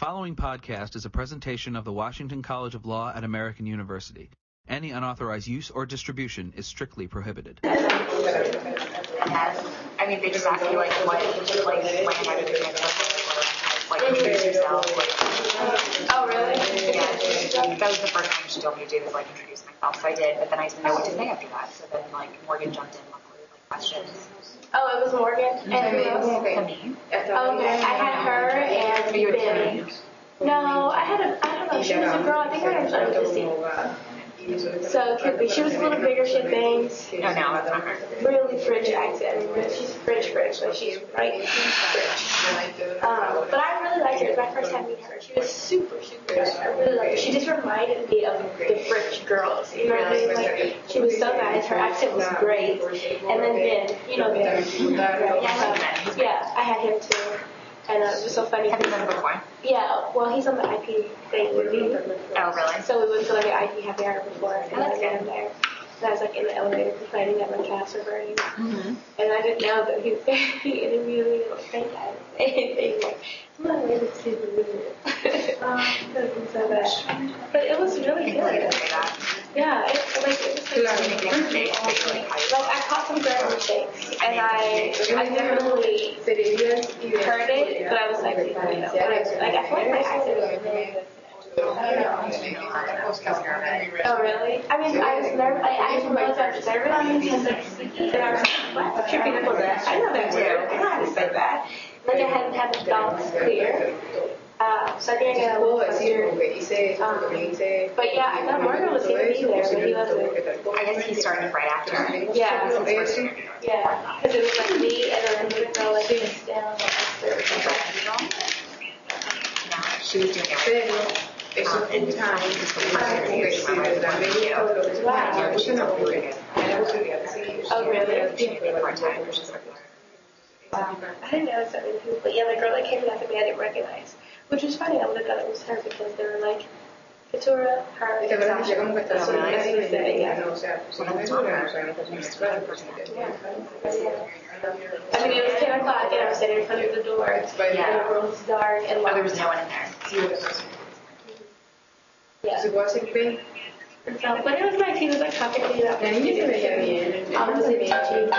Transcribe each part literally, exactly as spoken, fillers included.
following podcast is a presentation of the Washington College of Law at American University. Any unauthorized use or distribution is strictly prohibited. Yes. I mean, they just ask you, like, what, like, when how did you get like, introduce yourself, like... Oh, really? Yeah. That was the first thing she told me to do, was, like, introduce myself, so I did, but then I didn't know what to say after that, so then, like, Morgan jumped in with, like, questions. Oh, it was Morgan? And who else? To me. Oh, okay. I had her and Ben. No, I had a, I don't know, she was a girl, I think her name's Odyssey. So it could be. She was a little bigger, she had bangs. No, no, that's not her. Really French accent. She's French French, like she's right French. Um, but I really liked her. It was my first time meeting her. She was super, super nice. I really liked her. She just reminded me of the French girls. You know what I mean? Like, she was so nice. Her accent was great. And then Ben, you know Ben. Yeah, yeah, I had him too. And uh, it was so funny. Have you met him before? Yeah, well, he's on the I P thing with me. Oh, really? So we went to like an I P happy hour before, and Oh, I met him there. And I was like in the elevator complaining that my calves were burning. Mm-hmm. And I didn't know that he was there. He interviewed me, like, thank God. And like, I'm not really super weird. It was so bad. But it was really good. Yeah, it, like, it was like, like I caught some grammar mistakes, and I, I definitely heard it, but I was like, you know, but I, like, I feel like my accent was really good. Oh, really? I mean, I was nervous. I actually realized I was nervous because they're speaking, and I was like, what? Tripping up on that. I know that too. I know how to say that. Like, I hadn't had the thoughts clear. Uh, so I think I got a little frustrated. Um, but yeah, I thought Morgan was going to be there, but he wasn't. I guess he started right after. Yeah. Yeah. Because it was like me and then the girl, like, just down. No, she was doing it. Um, and the time was the first year she went with one video. Wow. She's a really good. Oh, really? She did it part-time, which is Wow. I didn't know so many people, but yeah, the girl that came after me I didn't recognize. Which was funny, I would have thought it was her because they were like, Keturah, her, Sasha. That's what I was saying, yeah. I mean, it was ten o'clock and I was sitting in front of the door, and the room was dark and there was no one in there. Yeah. So, but it was nice, he was like talking to me about I was in teaching.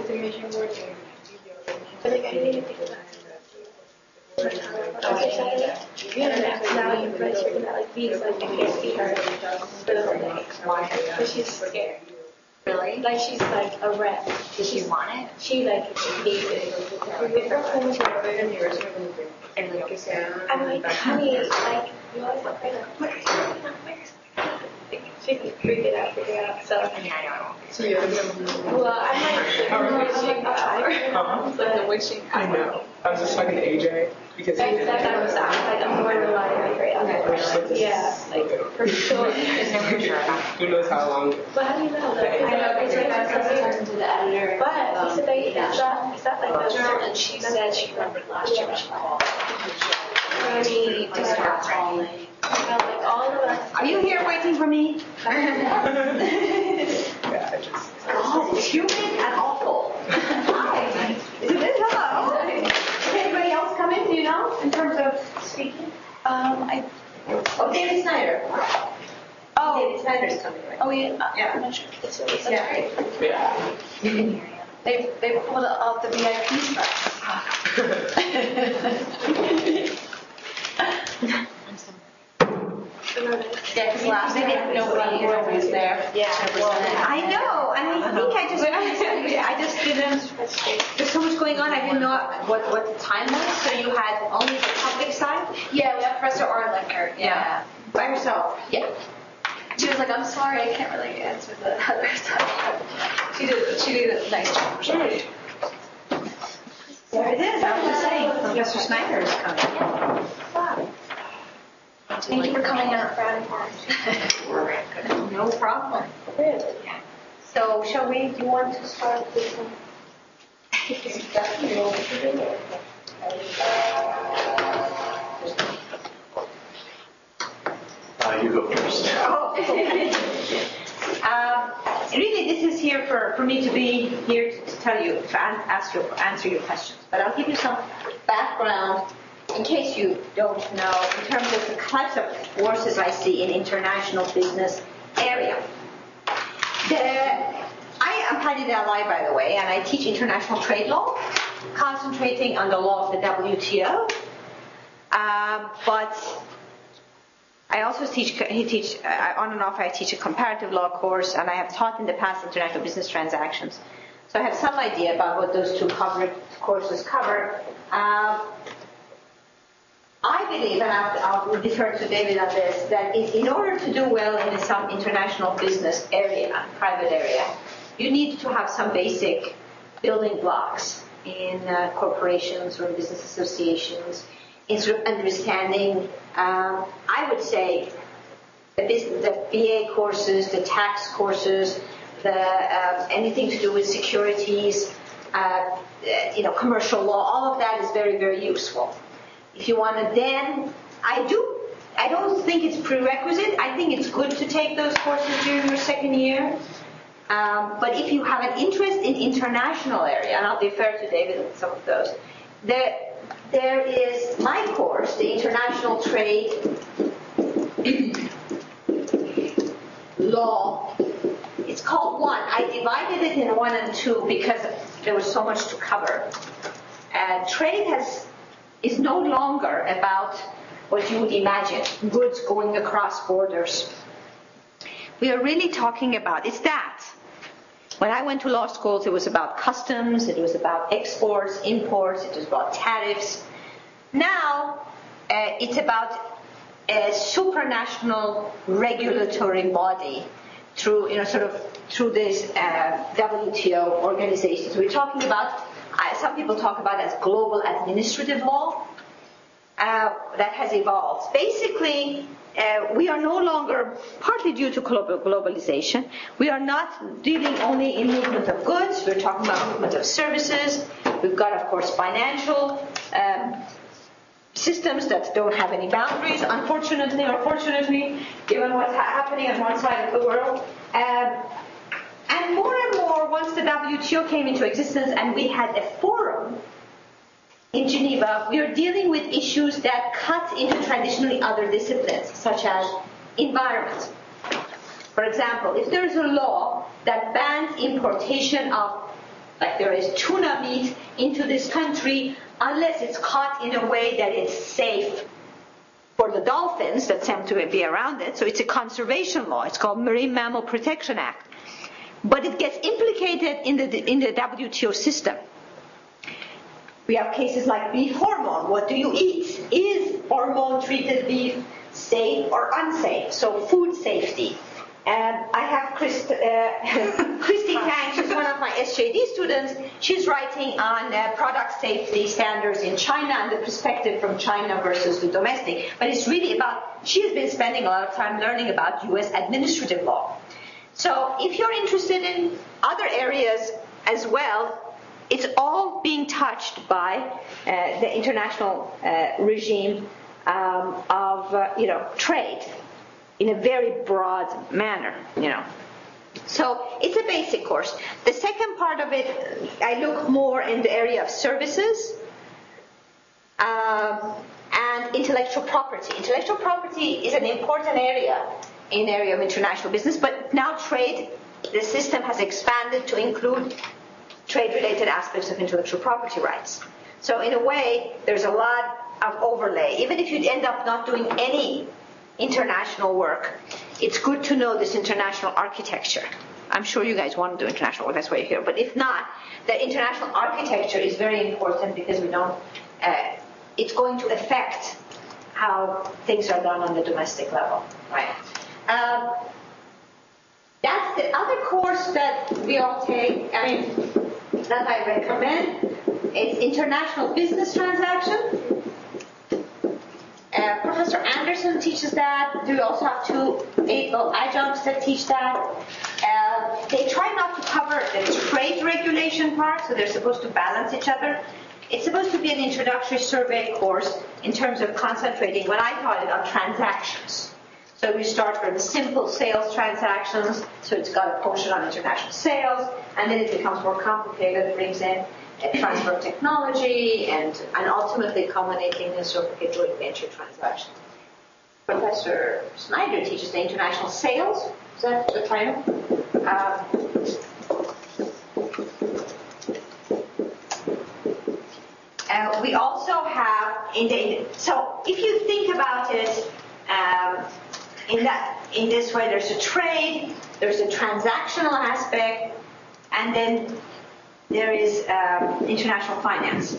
But like, I didn't even think about it. Okay, Saturday. Yeah, now you guys are gonna like these, like I can't see her for the whole day. But she's scared. Really? Like she's like a wreck. Did she want it? She like hates it. I'm like, honey, like you always like right now. She can freak it out, freak it out. So I mean, I know. well, I'm like, I'm like, I'm like, uh-huh. but the witching. I know. I was just talking to A J because he That's that's what I'm saying. Like I'm more reliant, right? Okay. Yeah, like for sure. Who knows how long? But how do you know? Like, I know they take that sometimes to the editor. But he said they is that is that like the journal? And she said she remembered last year when she called. I mean, to start calling. Like all of us. Are you here waiting for me? Yeah, I just. Oh, humid and awful. Hi. Is it? Hello. Did anybody else come in? Do you know in terms of speaking? Um, I. Oh, David Snyder. Oh, David Snyder's coming, right? Oh yeah. Uh, Yeah. I'm not sure. It's really such Yeah. great. Yeah. You can hear you. They they pulled out the V I P spots. Yeah, because last night nobody was there. Yeah. Well, I know. I mean, I think I just, I just didn't. There's so much going on. I didn't know what what the time was. So you had only the public side. Yeah, we have Professor Orlicker. Yeah. By herself. Yeah. She was like, I'm sorry, I can't really answer the other stuff. She did. She did a nice job. Sure. There it is. I was just saying, Professor Snyder is coming. Wow. Thank you for coming out, Brad. No problem. Really? Yeah. So, shall we? Do you want to start with some? Uh, you go first. Oh. um, really, this is here for, for me to be here to, to tell you, to an- ask your, answer your questions. But I'll give you some background in case you don't know, in terms of the types of courses I see in international business area. The, I am Patty Dalai, by the way, and I teach international trade law, concentrating on the law of the W T O. Um, but I also teach, he teach uh, on and off. I teach a comparative law course, and I have taught in the past international business transactions. So I have some idea about what those two covered courses cover. Um, I believe, and I'll, I'll defer to David on this, that in order to do well in some international business area, private area, you need to have some basic building blocks in uh, corporations or business associations, in sort of understanding, um, I would say, the, business, the B A courses, the tax courses, the uh, anything to do with securities, uh, you know, commercial law, all of that is very, very useful. If you want to then, I do, I don't think it's prerequisite. I think it's good to take those courses during your second year. Um, but if you have an interest in international area, and I'll defer to David on some of those, there, there is my course, the International Trade Law. It's called one. I divided it in one and two because there was so much to cover. Uh, trade has is no longer about what you would imagine, goods going across borders. We are really talking about, it's that. When I went to law schools, it was about customs, it was about exports, imports, it was about tariffs. Now, uh, it's about a supranational regulatory body through, you know, sort of through this uh, W T O organization. So we're talking about, uh, some people talk about it as global administrative law uh, that has evolved. Basically, uh, we are no longer, partly due to global globalization, we are not dealing only in movement of goods. We're talking about movement of services. We've got, of course, financial um, systems that don't have any boundaries, unfortunately or fortunately, given what's ha- happening on one side of the world. Um, and more and more, once the W T O came into existence and we had a forum in Geneva, we are dealing with issues that cut into traditionally other disciplines, such as environment. For example, if there is a law that bans importation of, like there is tuna meat into this country, unless it's caught in a way that it's safe for the dolphins that seem to be around it. So it's a conservation law. It's called Marine Mammal Protection Act. But it gets implicated in the in the W T O system. We have cases like beef hormone. What do you eat? Is hormone-treated beef safe or unsafe? So food safety. And I have Christ, uh, Christy Tang, she's one of my S J D students. She's writing on uh, product safety standards in China and the perspective from China versus the domestic. But it's really about, she's been spending a lot of time learning about U S administrative law. So if you're interested in other areas as well, it's all being touched by uh, the international uh, regime um, of, uh, you know, trade in a very broad manner, you know. So it's a basic course. The second part of it, I look more in the area of services um, and intellectual property. Intellectual property is an important area in the area of international business, but now trade, the system has expanded to include trade-related aspects of intellectual property rights. So in a way, there's a lot of overlay. Even if you end up not doing any international work, it's good to know this international architecture. I'm sure you guys want to do international work, that's why you're here. But if not, the international architecture is very important because we don't, uh, it's going to affect how things are done on the domestic level, right? Um, that's the other course that we all take, I mean, that I recommend. It's International Business Transaction. Uh, Professor Anderson teaches that. We also have two able adjuncts that teach that. Uh, they try not to cover the trade regulation part, so they're supposed to balance each other. It's supposed to be an introductory survey course in terms of concentrating, when I taught it, on transactions. So we start from the simple sales transactions, so it's got a portion on international sales, and then it becomes more complicated. It brings in a transfer of technology, and, and ultimately culminating in sort of a joint venture transaction. Professor Snyder teaches the international sales. Is that the title? Uh, uh, we also have in the so if you think about it um, in that in this way, there's a trade, there's a transactional aspect, and then there is um, international finance.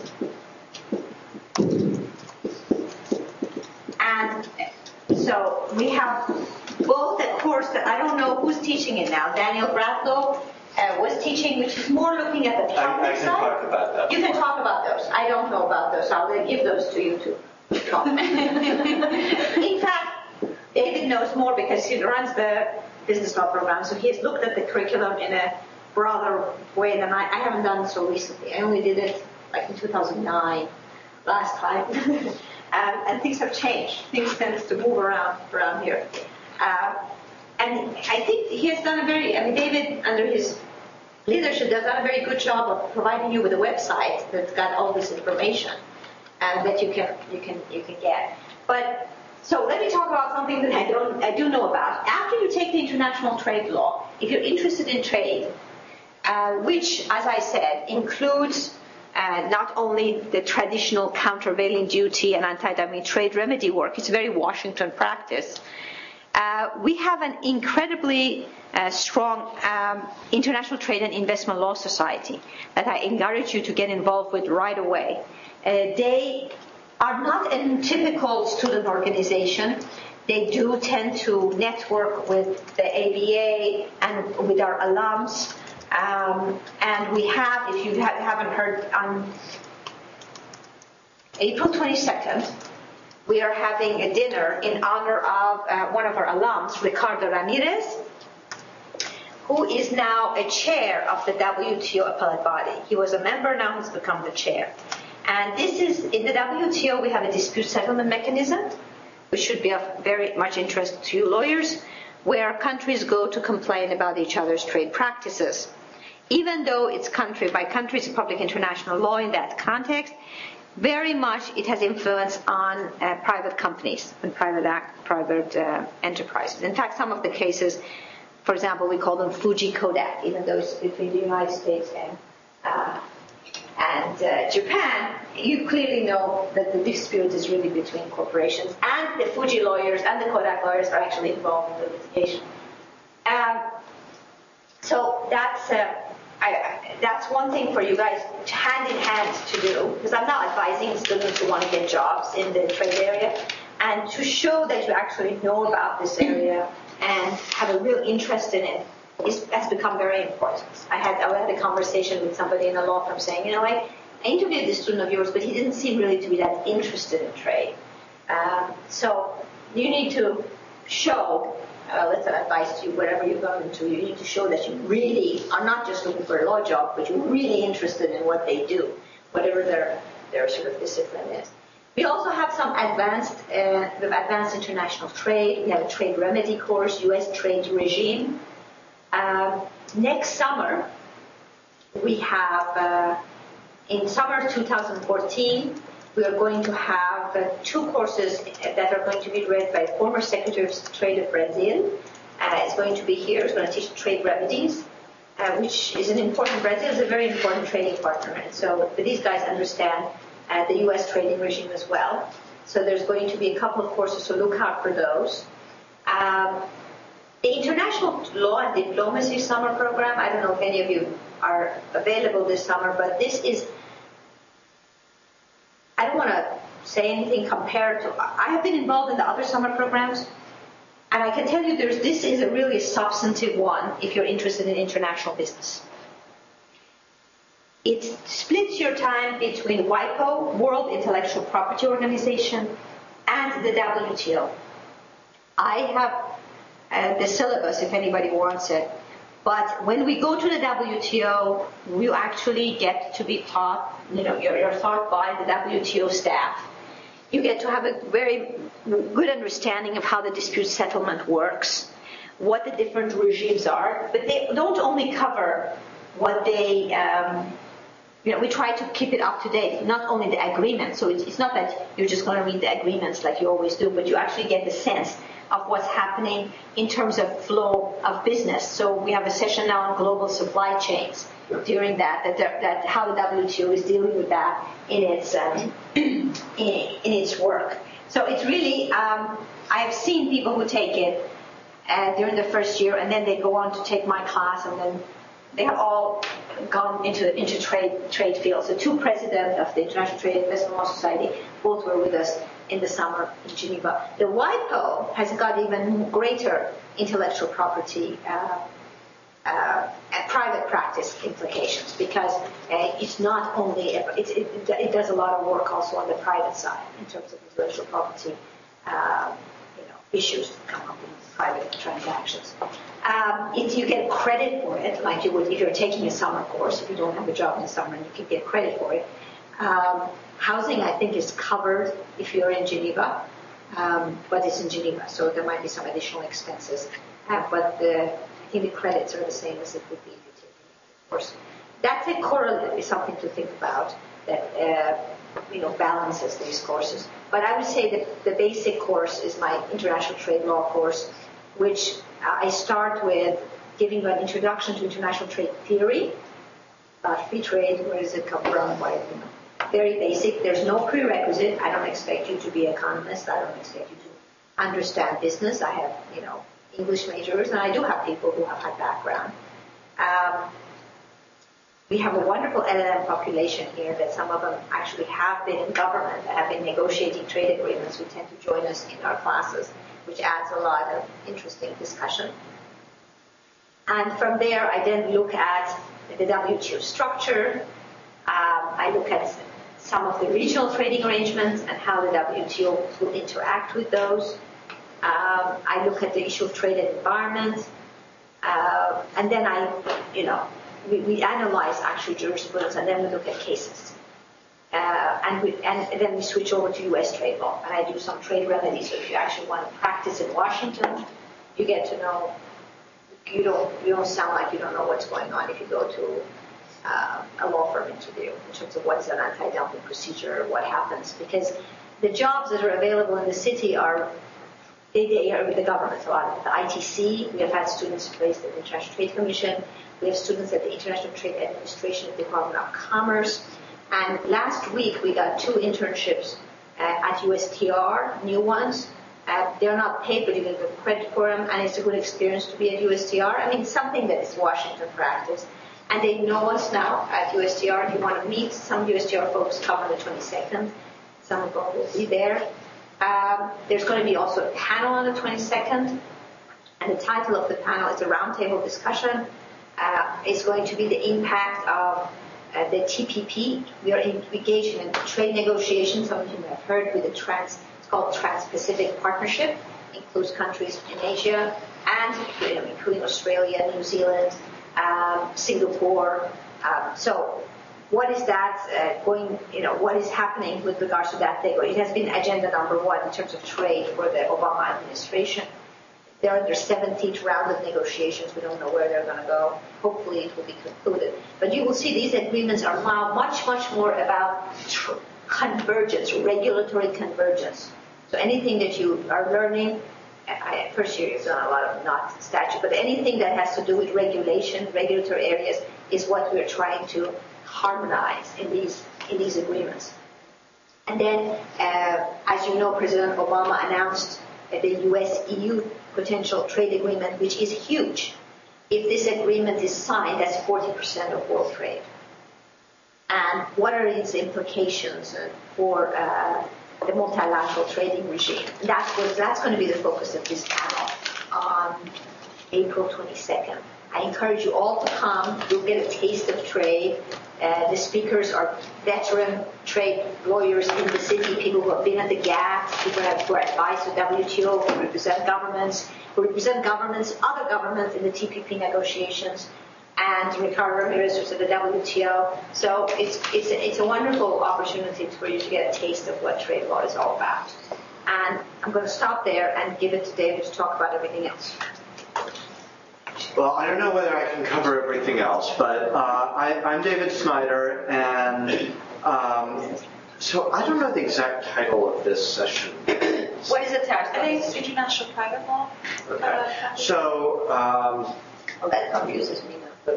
And so we have both a course that I don't know who's teaching it now. Daniel Bradlow uh, was teaching, which is more looking at the public I, I can side. talk about that. You can talk about those. I don't know about those. I'll give those to you to talk. In fact, David knows more because he runs the business law program, so he has looked at the curriculum in a broader way than I. I haven't done so recently. I only did it like in two thousand nine, last time. um, and things have changed. Things tend to move around around here. Uh, and I think he has done a very, I mean, David, under his leadership, has done a very good job of providing you with a website that's got all this information and that you can you can you can get. But so let me talk about something that I don't I do know about. After you take the international trade law, if you're interested in trade, uh, which, as I said, includes uh, not only the traditional countervailing duty and anti-dumping trade remedy work, it's very Washington practice. Uh, we have an incredibly uh, strong um, International Trade and Investment Law Society that I encourage you to get involved with right away. Uh, they are not a typical student organization. They do tend to network with the A B A and with our alums. Um, and we have, if you ha- haven't heard, on April twenty-second, we are having a dinner in honor of uh, one of our alums, Ricardo Ramirez, who is now a chair of the W T O appellate body. He was a member, now he's become the chair. And this is, in the W T O, we have a dispute settlement mechanism, which should be of very much interest to you lawyers, where countries go to complain about each other's trade practices. Even though it's country by country, it's public international law in that context, very much it has influence on uh, private companies and private act, private uh, enterprises. In fact, some of the cases, for example, we call them Fuji Kodak, even though it's between the United States and uh, and uh, Japan, you clearly know that the dispute is really between corporations, and the Fuji lawyers and the Kodak lawyers are actually involved in the litigation. Um, so that's uh, I, that's one thing for you guys hand in hand to do, because I'm not advising students who want to get jobs in the trade area, and to show that you actually know about this area and have a real interest in it is, has become very important. I had I had a conversation with somebody in a law firm saying, you know, I, I interviewed this student of yours, but he didn't seem really to be that interested in trade. Um, so you need to show. Uh, let's advise to you, wherever you're going to, you need to show that you really are not just looking for a law job, but you're really interested in what they do, whatever their their sort of discipline is. We also have some advanced, uh, advanced international trade. We have a trade remedy course, U S trade regime. Um, next summer, we have, uh, in summer two thousand fourteen, we are going to have uh, two courses that are going to be read by former Secretary of Trade of Brazil. Uh, it's going to be here. It's going to teach trade remedies, uh, which is an important. Brazil is a very important trading partner, and so but these guys understand uh, the U S trading regime as well. So there's going to be a couple of courses, so look out for those. Um, the International Law and Diplomacy Summer Program. I don't know if any of you are available this summer, but this is. I don't want to say anything compared to, I have been involved in the other summer programs, and I can tell you there's, this is a really substantive one if you're interested in international business. It splits your time between WIPO, World Intellectual Property Organization, and the W T O. I have uh, the syllabus if anybody wants it. But when we go to the W T O, you actually get to be taught, you know, you're, you're taught by the W T O staff. You get to have a very good understanding of how the dispute settlement works, what the different regimes are. But they don't only cover what they um, you know, we try to keep it up to date, not only the agreement. So it's, it's not that you're just going to read the agreements like you always do, but you actually get the sense of what's happening in terms of flow of business. So we have a session now on global supply chains. During that, that, there, that how the W T O is dealing with that in its um, in, in its work. So it's really, um, I have seen people who take it uh, during the first year, and then they go on to take my class, and then they have all gone into into trade trade fields. The two presidents of the International Trade and Investment Law Society both were with us in the summer in Geneva. The WIPO has got even greater intellectual property uh, uh, and private practice implications, because uh, it's not only it, it, it does a lot of work also on the private side in terms of intellectual property uh, you know, issues that come up in private transactions. Um, if you get credit for it, like you would if you're taking a summer course, if you don't have a job in the summer, and you can get credit for it. Um, housing, I think, is covered if you're in Geneva, um, but it's in Geneva, so there might be some additional expenses. Uh, but the, I think the credits are the same as it would be if you take a course. That's a correlate, is something to think about that uh, you know balances these courses. But I would say that the basic course is my international trade law course, which I start with giving you an introduction to international trade theory, about free trade, where does it come from, why, you know, very basic. There's no prerequisite. I don't expect you to be an economist. I don't expect you to understand business. I have, you know, English majors, and I do have people who have high background. Um, we have a wonderful L L M population here that some of them actually have been in government, have been negotiating trade agreements, who tend to join us in our classes, which adds a lot of interesting discussion. And from there, I then look at the W T O structure. Um, I look at some of the regional trading arrangements and how the W T O will interact with those. Um, I look at the issue of trade and environment. Uh, and then I, you know, we, we analyze actually jurisprudence, and then we look at cases. Uh, and, we, and then we switch over to U S trade law, and I do some trade remedies. So if you actually want to practice in Washington, you get to know. You don't. You don't sound like you don't know what's going on if you go to uh, a law firm interview in terms of what is an anti-dumping procedure, what happens, because the jobs that are available in the city are they, they are with the government. A lot of the I T C. We have had students placed at the International Trade Commission. We have students at the International Trade Administration of the Department of Commerce. And last week, we got two internships uh, at U S T R, new ones. Uh, they're not paid, but you get credit for them, and it's a good experience to be at U S T R. I mean, something that is Washington practice. And they know us now at U S T R. If you want to meet some U S T R folks, come on the twenty-second. Some of them will be there. Um, there's going to be also a panel on the twenty-second, and the title of the panel is a roundtable discussion. Uh, it's going to be the impact of Uh, the T P P. We are in, engaged in trade negotiations. Some of you may have heard with the trans, it's called Trans-Pacific Partnership. Includes countries in Asia and you know, including Australia, New Zealand, um, Singapore. Um, so, what is that uh, going? You know, what is happening with regards to that thing? It has been agenda number one in terms of trade for the Obama administration. They're in their seventeenth round of negotiations. We don't know where they're going to go. Hopefully it will be concluded. But you will see these agreements are now much, much more about tr- convergence, regulatory convergence. So anything that you are learning, I, first year you've done a lot of not statute, but anything that has to do with regulation, regulatory areas, is what we're trying to harmonize in these in these agreements. And then, uh, as you know, President Obama announced the U S E U potential trade agreement, which is huge. If this agreement is signed, that's forty percent of world trade. And what are its implications for uh, the multilateral trading regime? That's what, that's going to be the focus of this panel on April twenty-second. I encourage you all to come. You'll get a taste of trade. Uh, the speakers are veteran trade lawyers in the city, people who have been at the G A T T, people who are advised to W T O, who represent governments, who represent governments, other governments in the T P P negotiations, and Ricardo Ramirez, who's at the W T O. So it's it's a, it's a wonderful opportunity for you to get a taste of what trade law is all about. And I'm going to stop there and give it to David to talk about everything else. Well, I don't know whether I can cover everything else, but uh, I, I'm David Snyder, and um, so I don't know the exact title of this session. What is the title? I think it's international private law. Okay. So, um, Oh, that confuses me now.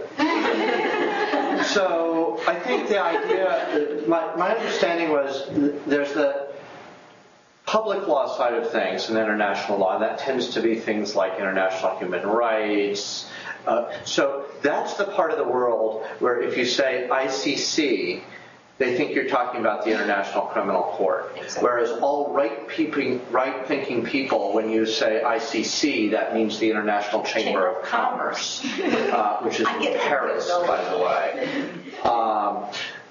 so I think the idea, my, my understanding was there's the public law side of things in international law, and that tends to be things like international human rights. Uh, so that's the part of the world where if you say I C C, they think you're talking about the International Criminal Court. Exactly. Whereas all right-peeping, right-thinking people, when you say I C C, that means the International Chamber, Chamber of Commerce, uh, which is in Paris, by the way. Um,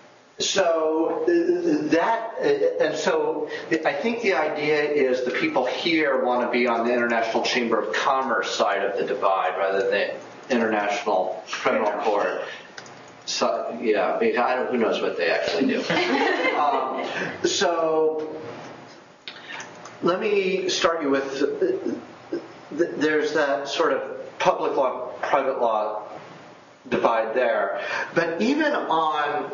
so that, and so I think the idea is the people here want to be on the International Chamber of Commerce side of the divide rather than the International Criminal Court. So, yeah, I don't, who knows what they actually do. um, so let me start you with, there's that sort of public law, private law divide there. But even on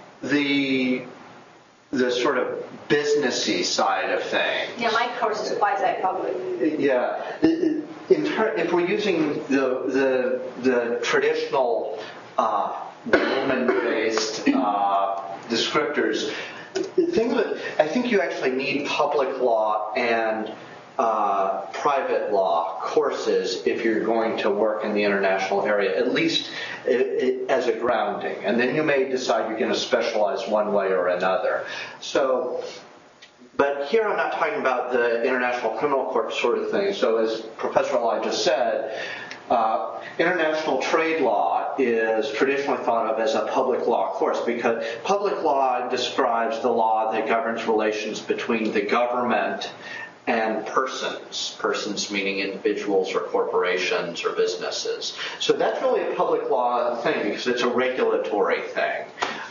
the the sort of businessy side of things. Yeah, my course is quasi-public. Yeah. In ter- if we're using the the, the traditional uh, Roman-based uh, descriptors, things that I think you actually need public law and uh, private law courses if you're going to work in the international area, at least it, it, as a grounding. And then you may decide you're going to specialize one way or another. So, but here I'm not talking about the International Criminal Court sort of thing. So as Professor Elijah said, uh, international trade law is traditionally thought of as a public law course because public law describes the law that governs relations between the government and persons, persons meaning individuals or corporations or businesses. So that's really a public law thing because it's a regulatory thing.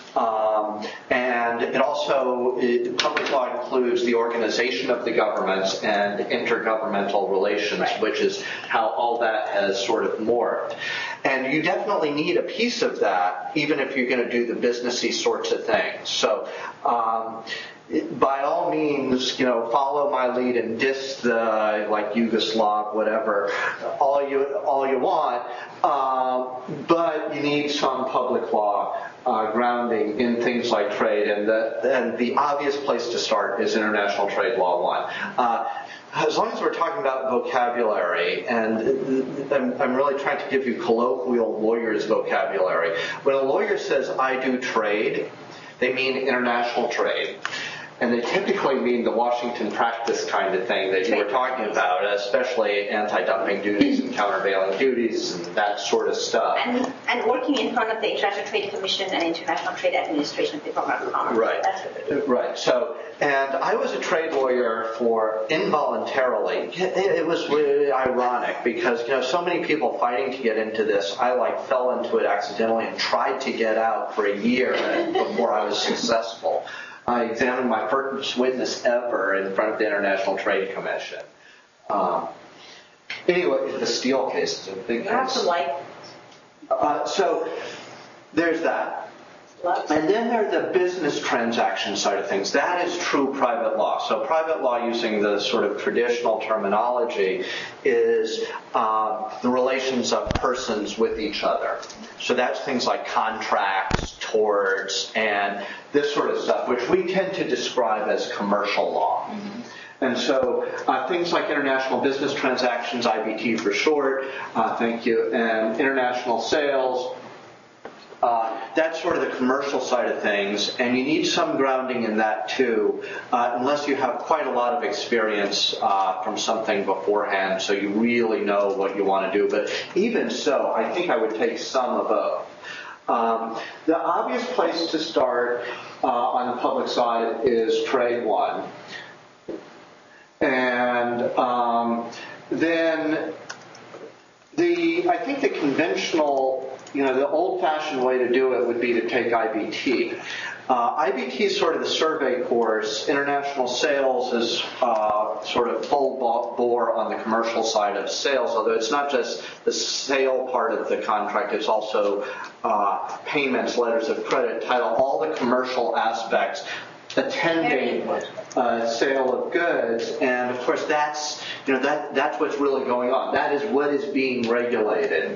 Um, and it also, it, public law includes the organization of the governments and intergovernmental relations, right, which is how all that has sort of morphed. And you definitely need a piece of that, even if you're going to do the businessy sorts of things. So, um, by all means, you know, follow my lead and diss the, like, Yugoslav, whatever, all you all you want, uh, but you need some public law uh, grounding in things like trade, and the, and the obvious place to start is International Trade Law one. Uh, as long as we're talking about vocabulary, and I'm, I'm really trying to give you colloquial lawyers' vocabulary. When a lawyer says, I do trade, they mean international trade. And they typically mean the Washington practice kind of thing that you were talking about, especially anti-dumping duties and countervailing duties and that sort of stuff. And, and working in front of the International Trade Commission and International Trade Administration of the Department of Commerce. Right. That's what it is. Right. So, and I was a trade lawyer for involuntarily. It, it was really ironic because, you know, so many people fighting to get into this, I like fell into it accidentally and tried to get out for a year before I was successful. I examined my first witness ever in front of the International Trade Commission. Um, anyway, the Steele case is a big You have case. to like. Uh, so there's that. And then there's the business transaction side of things. That is true private law. So private law, using the sort of traditional terminology, is uh, the relations of persons with each other. So that's things like contracts, torts, and this sort of stuff, which we tend to describe as commercial law. Mm-hmm. And so uh, things like international business transactions, I B T for short, uh, thank you, and international sales, Uh, that's sort of the commercial side of things, and you need some grounding in that too, uh, unless you have quite a lot of experience uh, from something beforehand, so you really know what you want to do. But even so, I think I would take some of both. Um, the obvious place to start uh, on the public side is Trade One. And um, then the I think the conventional, you know, the old-fashioned way to do it would be to take I B T. Uh, I B T is sort of the survey course. International sales is uh, uh, sort of full bore on the commercial side of sales, although it's not just the sale part of the contract, it's also uh, payments, letters of credit, title, all the commercial aspects attending uh, sale of goods, and of course that's you know that that's what's really going on. That is what is being regulated.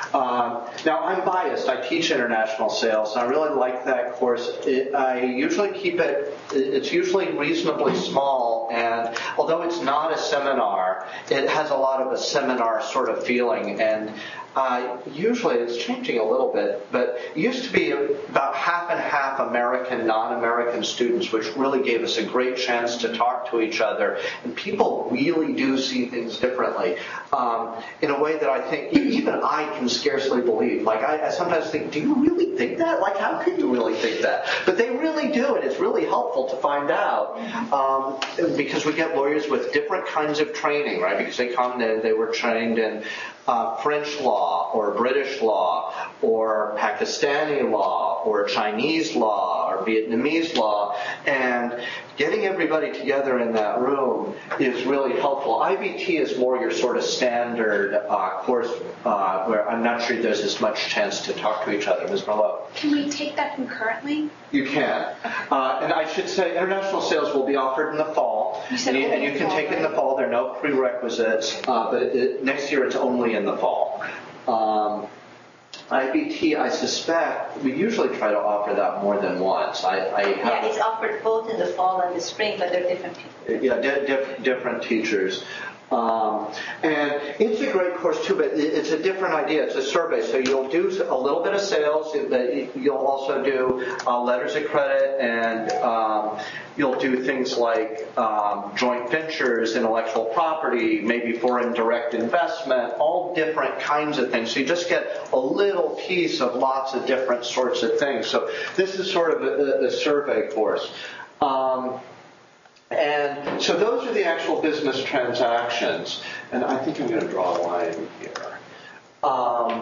Um, now I'm biased. I teach international sales, and I really like that course. It, I usually keep it. It's usually reasonably small, and although it's not a seminar, it has a lot of a seminar sort of feeling. And Uh, usually it's changing a little bit, but it used to be about half and half American, non-American students, which really gave us a great chance to talk to each other. And people really do see things differently um, in a way that I think even I can scarcely believe. Like I, I sometimes think, do you really think that? Like how can you really think that? But they really do, and it's really helpful to find out um, because we get lawyers with different kinds of training, right? Because they come in, they were trained in Uh, French law or British law or Pakistani law or Chinese law or Vietnamese law, and getting everybody together in that room is really helpful. I B T is more your sort of standard uh, course uh, where I'm not sure there's as much chance to talk to each other. Miz Merlot. Can we take that concurrently? You can. Uh, and I should say international sales will be offered in the fall. You said and, you, and you can fall, take right? it in the fall. There are no prerequisites. Uh, but it, it, next year it's only in the fall. Um, I B T, I suspect, we usually try to offer that more than once. I, I have, Yeah, it's offered both in the fall and the spring, but they're different people. Yeah, di- diff- different teachers. Um, and it's a great course too, but it's a different idea. It's a survey, so you'll do a little bit of sales. You'll also do uh, letters of credit, and um, you'll do things like um, joint ventures, intellectual property, maybe foreign direct investment, all different kinds of things. So you just get a little piece of lots of different sorts of things. So this is sort of a, a survey course. Um, And so those are the actual business transactions. And I think I'm going to draw a line here. Um,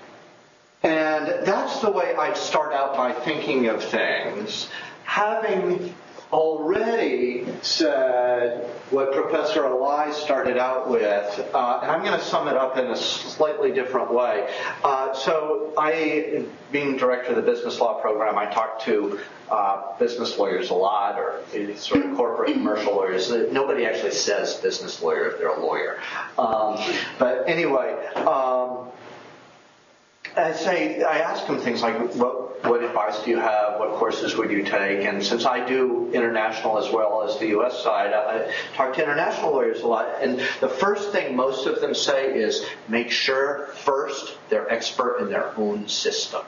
and that's the way I'd start out by thinking of things. Having already said what Professor Alai started out with, uh, and I'm going to sum it up in a slightly different way. Uh, so I, being director of the business law program, I talk to uh, business lawyers a lot, or sort of corporate commercial lawyers. Nobody actually says business lawyer if they're a lawyer. Um, but anyway, um, I say, I ask them things like, what, what advice do you have? What courses would you take? And since I do international as well as the U S side, I talk to international lawyers a lot. And the first thing most of them say is, make sure first they're expert in their own system.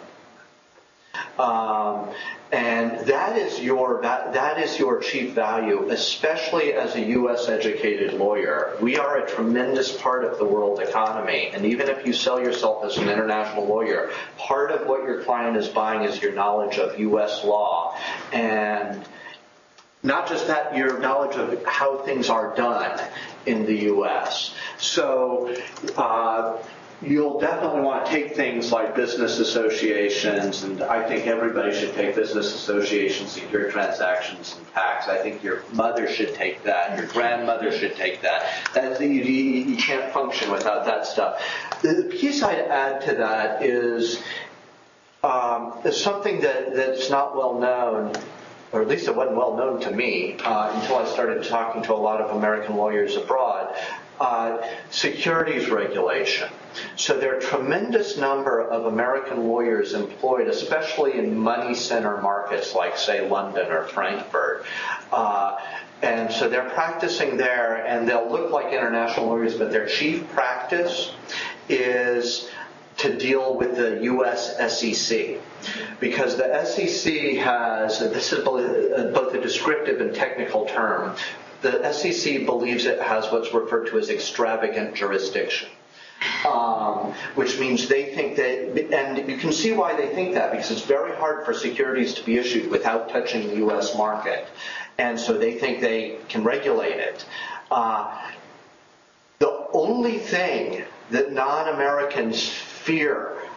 Um, and that is your that, that is your chief value, especially as a U S educated lawyer. We are a tremendous part of the world economy, and even if you sell yourself as an international lawyer, part of what your client is buying is your knowledge of U S law, and not just that, your knowledge of how things are done in the U S. So. Uh, You'll definitely want to take things like business associations, and I think everybody should take business associations, secure transactions, and tax. I think your mother should take that. Your grandmother should take that. That's, you, you can't function without that stuff. The piece I'd add to that is, um, is something that, that's not well known, or at least it wasn't well known to me uh, until I started talking to a lot of American lawyers abroad. Uh, securities regulation. So there are a tremendous number of American lawyers employed, especially in money center markets like, say, London or Frankfurt. Uh, and so they're practicing there, and they'll look like international lawyers, but their chief practice is to deal with the U S S E C. Because the S E C has, this is both a descriptive and technical term, the S E C believes it has what's referred to as extravagant jurisdiction, um, which means they think that, and you can see why they think that, because it's very hard for securities to be issued without touching the U S market, and so they think they can regulate it. Uh, the only thing that non-Americans fear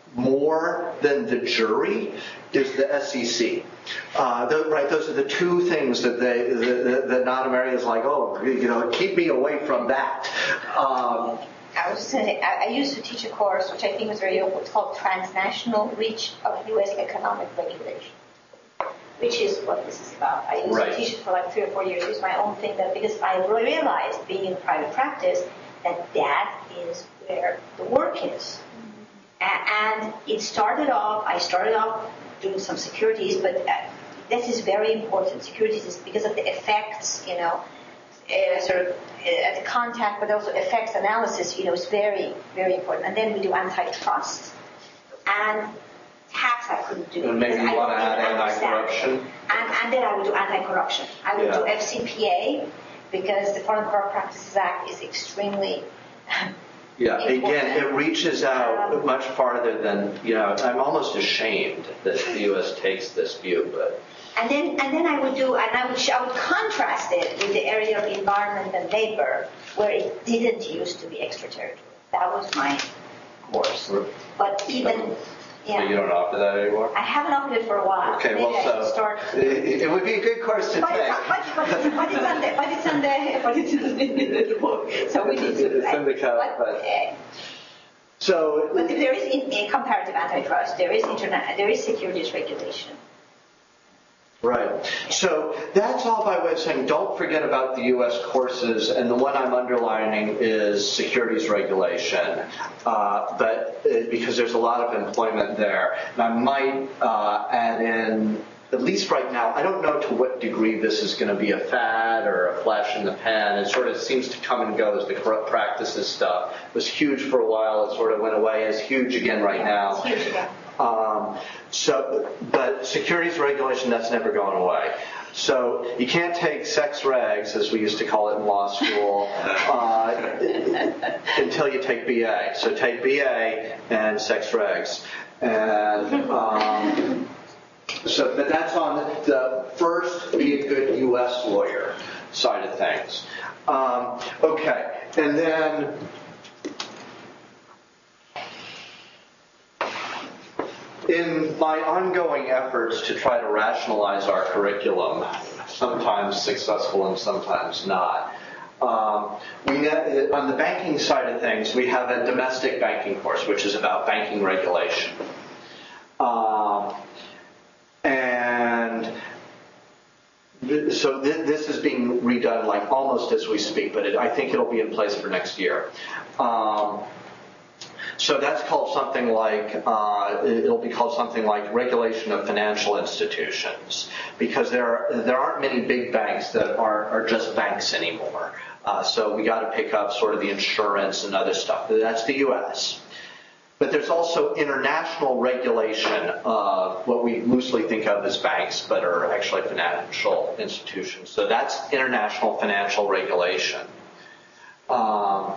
more than the jury is the S E C. Uh, the, right, those are the two things that they, that, that non-Americans like, oh, you know, keep me away from that. Um, I was saying, I, I used to teach a course which I think was very helpful. It's called Transnational Reach of U S Economic Regulation, which is what this is about. I used right. to teach it for like three or four years. It was my own thing that because I realized, being in private practice, that that is where the work is. And it started off, I started off doing some securities, but this is very important. Securities is because of the effects, you know, uh, sort of uh, the contact, but also effects analysis, you know, is very, very important. And then we do antitrust. And tax I couldn't do. And maybe you want to add anti-corruption? And, and then I would do anti-corruption. I would yeah. do F C P A because the Foreign Corrupt Practices Act is extremely Yeah, important. Again, it reaches out um, much farther than, you know, I'm almost ashamed that the U S takes this view, but... And then, and then I would do, and I would, I would contrast it with the area of environment and labor, where it didn't used to be extraterritorial. That was my course. But even, yeah. So you don't offer that anymore? I haven't offered it for a while. Okay, Maybe well, I should so start. It, it would be a good course to but take. It's, but, but, but, but it's on the, but it's on the, but it's in the book. So we need to. It's in the cut, but. Uh, so. But there is in, in comparative antitrust, there is internet, there is securities regulation. Right. So that's all by way of saying don't forget about the U S courses, and the one I'm underlining is securities regulation, uh, but uh, because there's a lot of employment there. And I might uh, add in, at least right now, I don't know to what degree this is going to be a fad or a flash in the pan. It sort of seems to come and go as the corrupt practices stuff. It was huge for a while. It sort of went away. It's huge again right now. It's huge again. Um, so, but securities regulation, that's never going away. So you can't take sex regs, as we used to call it in law school, uh, until you take B A. So take B A and sex regs. And um, so but that's on the first be a good U S lawyer side of things. Um, okay, and then... In my ongoing efforts to try to rationalize our curriculum, sometimes successful and sometimes not, um, we on the banking side of things, we have a domestic banking course, which is about banking regulation. Um, and th- so th- this is being redone like almost as we speak, but it, I think it'll be in place for next year. Um, So that's called something like, uh, it'll be called something like regulation of financial institutions, because there are, there aren't many big banks that are, are just banks anymore. Uh, so we got to pick up sort of the insurance and other stuff. That's the U S. But there's also international regulation of what we loosely think of as banks, but are actually financial institutions. So that's international financial regulation. Um,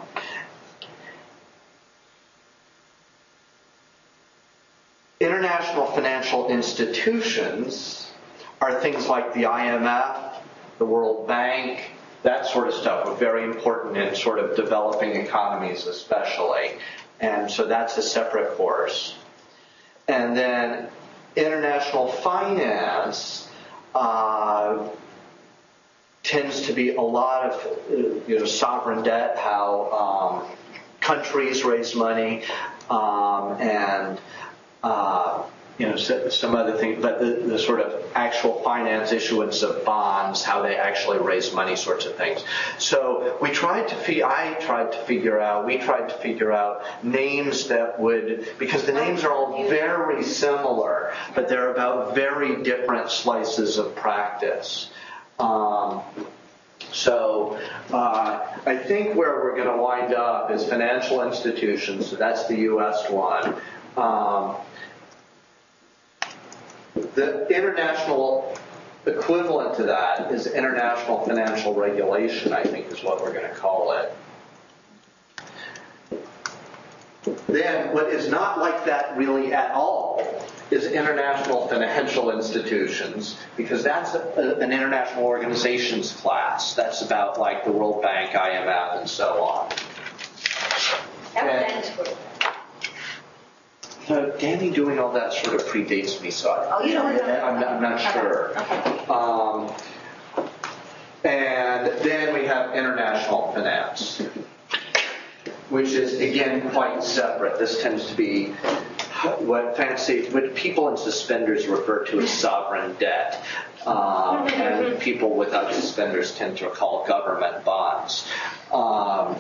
International financial institutions are things like the I M F, the World Bank, that sort of stuff are very important in sort of developing economies especially. And so that's a separate course. And then international finance uh, tends to be a lot of you know, sovereign debt, how um, countries raise money, um, and Uh, you know, some other things, but the, the sort of actual finance issuance of bonds, how they actually raise money, sorts of things. So we tried to, fi- I tried to figure out, we tried to figure out names that would, because the names are all very similar, but they're about very different slices of practice. Um, So uh, I think where we're going to wind up is financial institutions. So that's the U S one. Um, the international equivalent to that is international financial regulation, I think is what we're going to call it. Then what is not like that really at all is international financial institutions, because that's a, a, an international organizations class. That's about like the World Bank, I M F, and so on. That was Dennis Group. So Danny doing all that sort of predates me, so I, Oh, you don't know. I'm, not, I'm not sure. Okay. Um, and then we have international finance, which is again quite separate. This tends to be what fancy, what people in suspenders refer to as sovereign debt, um, and people without suspenders tend to call government bonds. Um,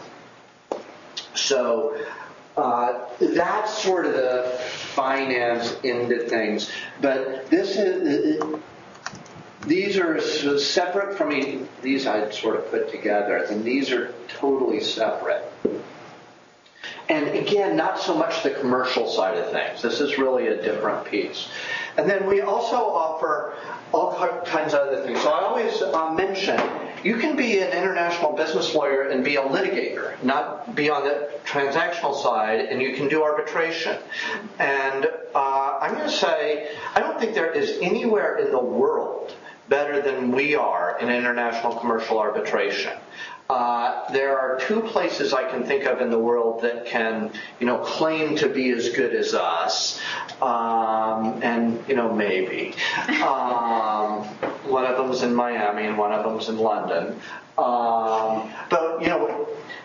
so uh, that's sort of the finance end of things. But this is. These are separate from me. These I sort of put together, and these are totally separate. And again, not so much the commercial side of things. This is really a different piece. And then we also offer all kinds of other things. So I always uh, mention, you can be an international business lawyer and be a litigator, not be on the transactional side, and you can do arbitration. And uh, I'm going to say, I don't think there is anywhere in the world better than we are in international commercial arbitration. Uh, there are two places I can think of in the world that can, you know, claim to be as good as us, um, and you know, maybe. Um, one of them's in Miami and one of them's in London. Um, but you know,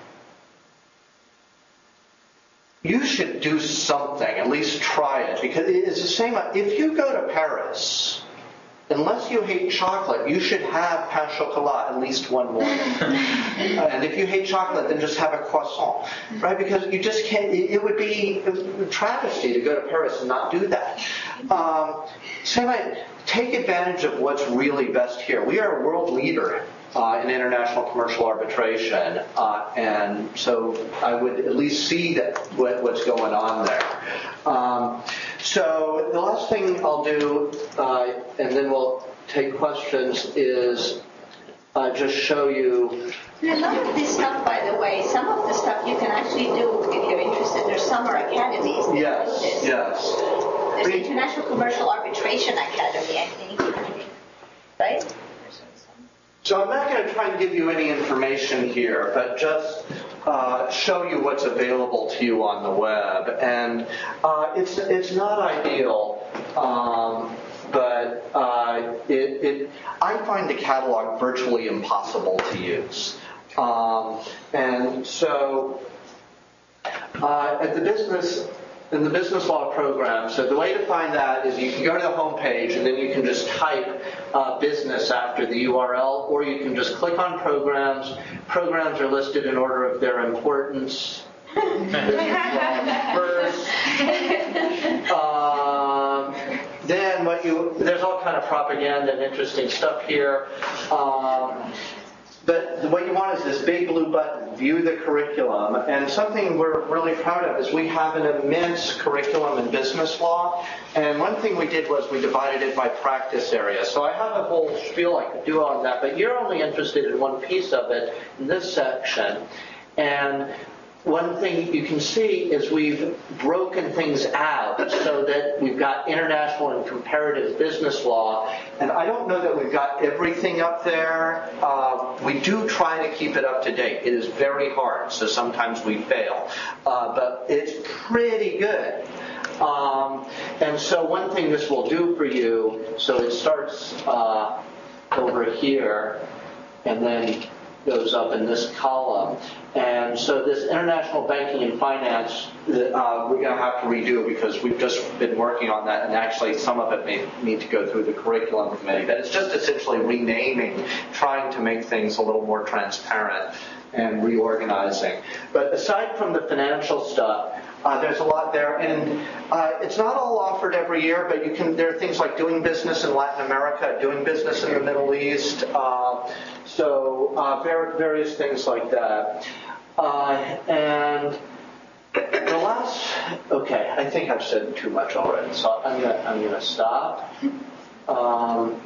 you should do something, at least try it, because it's the same. If you go to Paris, unless you hate chocolate, you should have pain chocolat at least one morning. And if you hate chocolate, then just have a croissant, right? Because you just can't. It would be a travesty to go to Paris and not do that. Um, same way, take advantage of what's really best here. We are a world leader Uh, in international commercial arbitration, uh, and so I would at least see that what, what's going on there. Um, so the last thing I'll do, uh, and then we'll take questions, is uh, just show you. And a lot of this stuff, by the way, some of the stuff you can actually do if you're interested. There's summer academies. That Yes, do this. yes. There's the International Commercial Arbitration Academy, I think, right? So I'm not going to try and give you any information here, but just uh, show you what's available to you on the web. And uh, it's it's not ideal, um, but uh, it, it I find the catalog virtually impossible to use. Um, and so uh, at the business. In the business law program, so the way to find that is you can go to the home page and then you can just type uh, business after the U R L, or you can just click on programs. Programs are listed in order of their importance. First, um, then what you there's all kind of propaganda and interesting stuff here. Um, But what you want is this big blue button, view the curriculum. And something we're really proud of is we have an immense curriculum in business law. And one thing we did was we divided it by practice area. So I have a whole spiel I could do on that, but you're only interested in one piece of it in this section. And one thing you can see is we've broken things out so that we've got international and comparative business law. And I don't know that we've got everything up there. Uh, we do try to keep it up to date. It is very hard, so sometimes we fail. Uh, but it's pretty good. Um, and so one thing this will do for you, so it starts uh, over here and then goes up in this column. And so this international banking and finance, uh, we're going to have to redo because we've just been working on that, and actually some of it may need to go through the curriculum committee. But it's just essentially renaming, trying to make things a little more transparent and reorganizing. But aside from the financial stuff, Uh, there's a lot there, and uh, it's not all offered every year, but you can. There are things like doing business in Latin America, doing business in the Middle East, uh, so uh, various things like that. Uh, and the last, okay, I think I've said too much already, so I'm gonna I'm gonna stop. Um,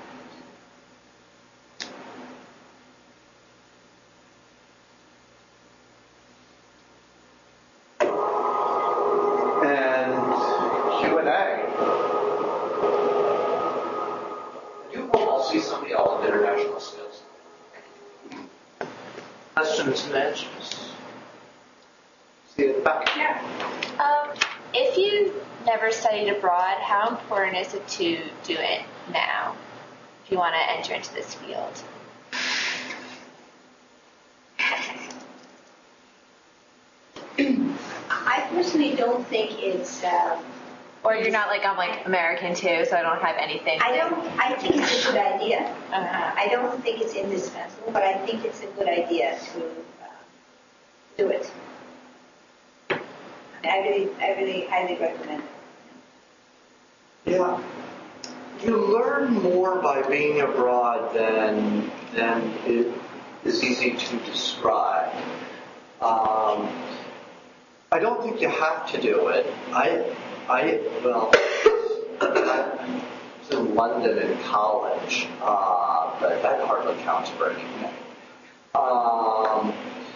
Questions and answers. See you at the back. Yeah. Um, if you never studied abroad, how important is it to do it now if you want to enter into this field? I personally don't think it's. Um, Or you're not like, I'm like American too, so I don't have anything. I don't. I think it's a good idea. Uh-huh. Uh, I don't think it's indispensable, but I think it's a good idea to uh, do it. I really, I really highly recommend it. Yeah. You learn more by being abroad than than it is easy to describe. Um, I don't think you have to do it. I, I well, I was in London in college, uh, but that hardly counts for anything. Um,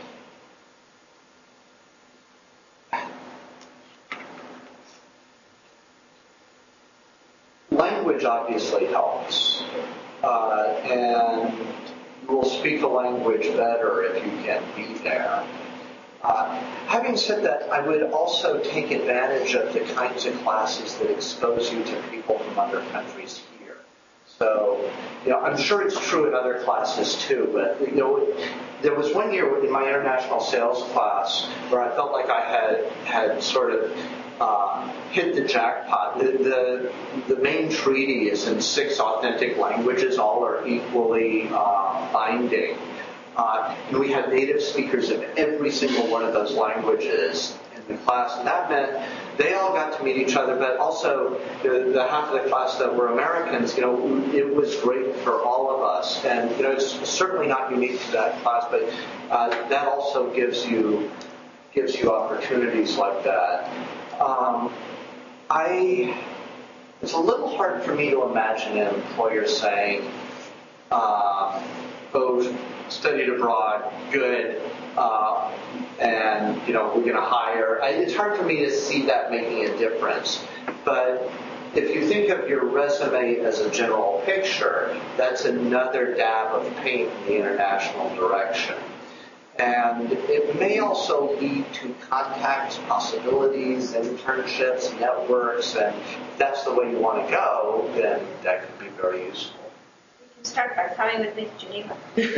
Language obviously helps, uh, and you will speak a language better if you can be there. Uh, having said that, I would also take advantage of the kinds of classes that expose you to people from other countries here. So, you know, I'm sure it's true in other classes too, but, you know, there was one year in my international sales class where I felt like I had, had sort of Uh, hit the jackpot. The, the the main treaty is in six authentic languages. All are equally uh, binding. Uh, and we had native speakers of every single one of those languages in the class. And that meant they all got to meet each other, but also the, the half of the class that were Americans, you know, it was great for all of us. And, you know, it's certainly not unique to that class, but uh, that also gives you gives you opportunities like that. Um, I, it's a little hard for me to imagine an employer saying, uh, oh, studied abroad, good, uh, and, you know, we're going to hire. I, it's hard for me to see that making a difference. But if you think of your resume as a general picture, that's another dab of paint in the international direction. And it may also lead to contacts, possibilities, internships, networks, and if that's the way you want to go, then that could be very useful. You can start by coming with me to Geneva.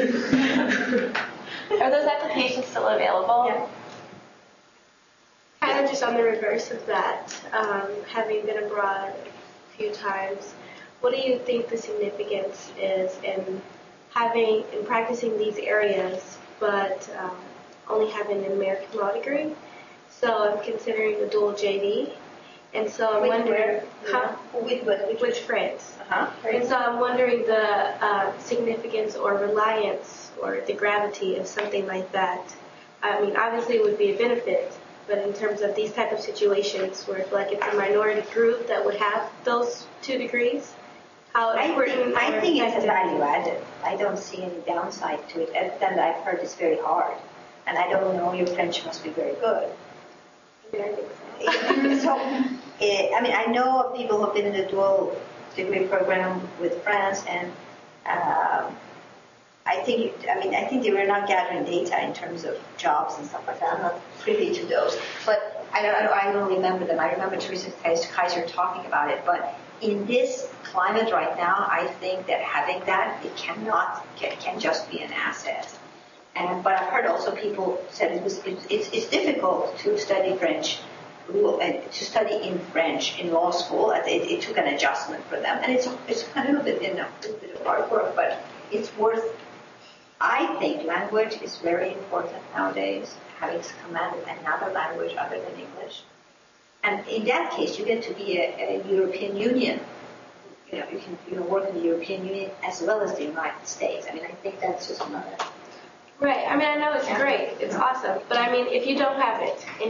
Are those applications still available? Yeah. Kind of just on the reverse of that, um, having been abroad a few times, what do you think the significance is in having, in practicing these areas, but um, only having an American law degree? So I'm considering the dual J D, and so I'm With wondering where? how, With what? with, with France. Uh-huh. And so I'm wondering the uh, significance or reliance or the gravity of something like that. I mean, obviously it would be a benefit, but in terms of these type of situations where I feel like it's a minority group that would have those two degrees, how I important think, I or think it's a effective- value added. I don't see any downside to it. Other than I've heard it's very hard. And I don't know, your French must be very good. Yeah, I think so. so, eh, I mean, I know of people who have been in the dual degree program with France, and um, I think, I mean, I think they were not gathering data in terms of jobs and stuff like that. I'm not privy to those. But I don't, I don't, I don't remember them. I remember Teresa Kaiser talking about it. But in this climate right now, I think that having that, it cannot, it can just be an asset. And, but I've heard also people said it was, it, it's, it's difficult to study French, to study in French in law school. It, it took an adjustment for them. And it's, it's a little bit, you know, a little bit of hard work, but it's worth, I think language is very important nowadays, having commanded another language other than English. And in that case, you get to be a, a European Union. You know, you can you know, work in the European Union as well as the United States. I mean, I think that's just another. Right. I mean, I know it's great. It's awesome. But I mean, if you don't have it,